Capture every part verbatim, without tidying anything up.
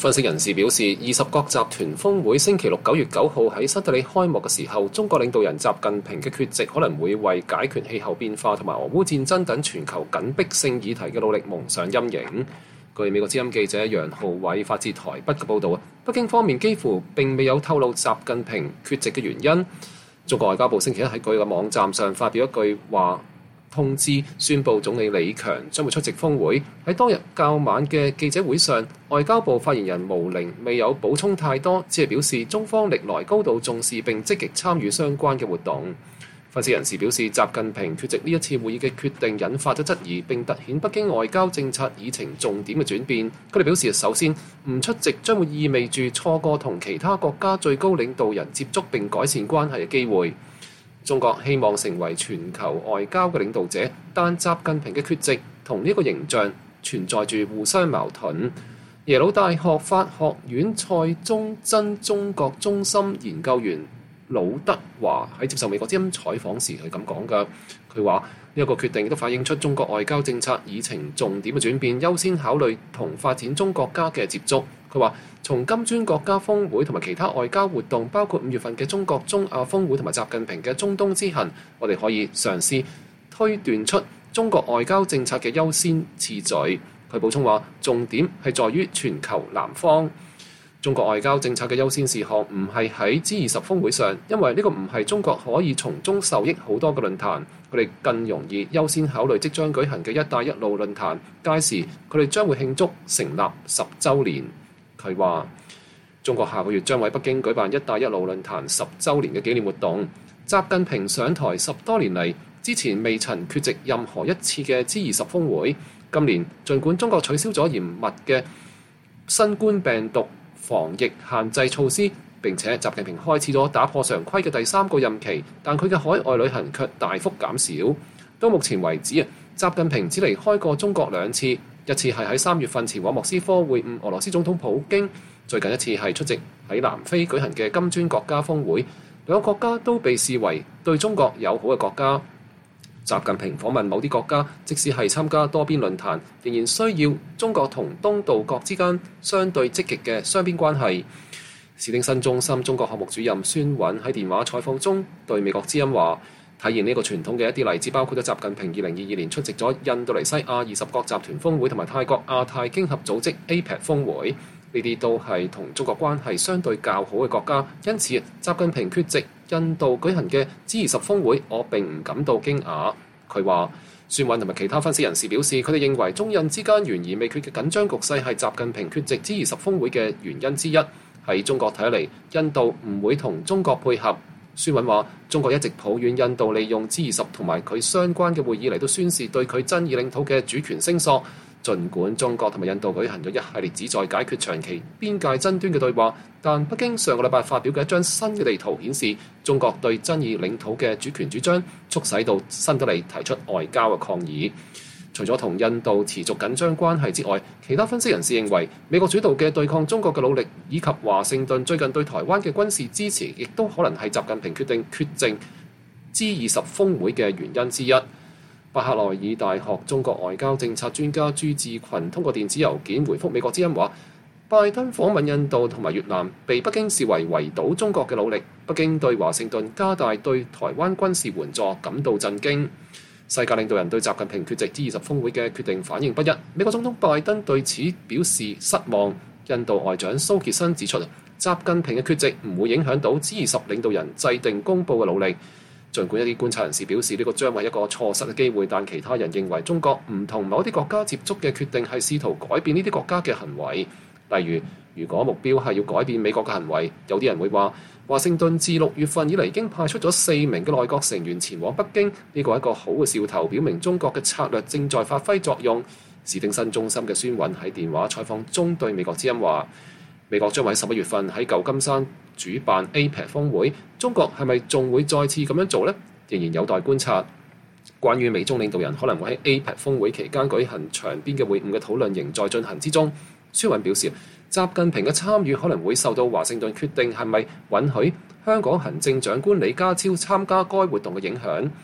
分析人士表示，二十國集團峰會星期六九月九號喺新德里開幕嘅時候，中國領導人習近平嘅缺席可能會為解決氣候變化同埋俄烏戰爭等全球緊迫性議題嘅努力蒙上陰影。據美國之音記者楊浩偉發自台北嘅報導，北京方面幾乎並未有透露習近平缺席嘅原因。中國外交部星期一喺佢嘅網站上發表一句話通知，宣布總理李強將會出席峰會。喺當日較晚嘅記者會上，外交部發言人毛寧未有補充太多，只係表示中方歷來高度重視並積極參與相關嘅活動。分析人士表示，習近平缺席呢一次會議嘅決定引發咗質疑，並突顯北京外交政策議程重點嘅轉變。佢哋表示，首先唔出席將會意味住錯過同其他國家最高領導人接觸並改善關係嘅機會。中國希望成為全球外交嘅領導者，但習近平嘅缺席同呢個形象存在住互相矛盾。耶魯大學法學院蔡宗真中國中心研究員魯德華喺接受美國之音採訪時係咁講㗎。佢話呢一個決定都反映出中國外交政策議程重點嘅轉變，優先考慮同發展中國家嘅接觸。佢話從金磚國家峰會同埋其他外交活動，包括五月份嘅中國中亞峰會同埋習近平嘅中東之行，我哋可以嘗試推斷出中國外交政策嘅優先次序。佢補充話，重點係在於全球南方。中國外交政策嘅優先事項唔係喺 G 二十峰會上，因為呢個唔係中國可以從中受益好多嘅論壇，佢哋更容易優先考慮即將舉行嘅一帶一路論壇，屆時佢哋將會慶祝成立十週年。佢話中國下個月將喺北京舉辦一帶一路論壇十週年嘅紀念活動。習近平上台十多年嚟，之前未曾缺席任何一次嘅 G 二十峰會。今年儘管中國取消咗嚴密嘅新冠病毒防疫限制措施，並且習近平開始咗打破常規嘅第三個任期，但佢嘅海外旅行卻大幅減少。到目前為止啊，習近平只離開過中國兩次，一次係喺三月份前往莫斯科會晤俄羅斯總統普京，最近一次係出席喺南非舉行嘅金磚國家峰會，兩個國家都被視為對中國友好嘅國家。習近平訪問某啲國家，即使係參加多邊論壇，仍然需要中國同東道國之間相對積極嘅雙邊關係。史丁森中心中國項目主任孫允喺電話採訪中對美國之音話，體現呢個傳統嘅一啲例子包括咗習近平二零二二年出席咗印度尼西亞二十國集團峰會同埋泰國亞太經合組織 A P E C 峰會，呢啲都係同中國關係相對較好嘅國家，因此習近平缺席印度舉行嘅 G 二十峰會，我並唔感到驚訝。佢話，孫允同埋其他分析人士表示，佢哋認為中印之間懸而未決嘅緊張局勢係習近平缺席 G 二十峰會嘅原因之一。喺中國睇嚟，印度唔會同中國配合。孫允話，中國一直抱怨印度利用 G 二十同埋佢相關嘅會議嚟到宣示對佢爭議領土嘅主權聲索。儘管中國同埋印度舉行咗一系列旨在解決長期邊界爭端嘅對話，但北京上個禮拜發表嘅一張新嘅地圖顯示，中國對爭議領土嘅主權主張，促使到新德里提出外交嘅抗議。除咗同印度持續緊張關係之外，其他分析人士認為，美國主導嘅對抗中國嘅努力，以及華盛頓最近對台灣嘅軍事支持，亦都可能係習近平決定缺席 G 二十峰會嘅原因之一。巴克萊爾大學中國外交政策專家朱志群通過電子郵件回覆美國之音話，拜登訪問印度同埋越南被北京視為圍堵中國嘅努力，北京對華盛頓加大對台灣軍事援助感到震驚。世界領導人對習近平缺席 G 二十峰會嘅決定反應不一，美國總統拜登對此表示失望。印度外長蘇傑生指出，習近平嘅缺席唔會影響到 G 二十領導人制定公佈嘅努力。儘管一啲觀察人士表示呢個將係一個錯失嘅機會，但其他人認為中國唔同某啲國家接觸嘅決定係試圖改變呢啲國家嘅行為。例如，如果目標係要改變美國嘅行為，有啲人會話，華盛頓自六月份以嚟已經派出咗四名嘅內閣成員前往北京，呢個係一個好嘅兆頭，表明中國嘅策略正在發揮作用。史丁森中心嘅孫允喺電話採訪中對美國之音話，美國將喺十一月份喺舊金山主辦 A P E C 峰會，中國係咪仲會再次咁樣做呢？仍然有待觀察。關於美中領導人可能會喺 A P E C 峰會期間舉行場邊嘅會晤嘅討論仍在進行之中。孫允表示，習近平嘅參與可能會受到華盛頓決定係咪允許香港行政長官李家超參加該活動嘅影響。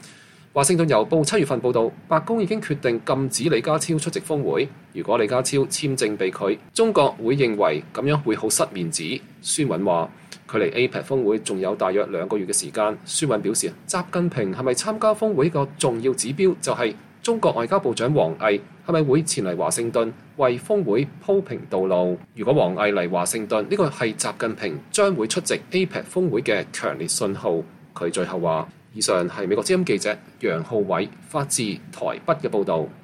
華盛頓郵報七月份報導，白宮已經決定禁止李家超出席峰會。如果李家超簽證被拒，中國會認為咁樣會好失面子。孫韻話：距離 A P E C 峰會仲有大約兩個月嘅時間。孫韻表示，習近平係咪參加峰會個重要指標就係中國外交部長王毅係咪會前嚟華盛頓為峰會鋪平道路。如果王毅嚟華盛頓，呢個係習近平將會出席 A P E C 峰會嘅強烈信號。佢最後話：以上係美國之音記者楊浩偉發自台北嘅報導。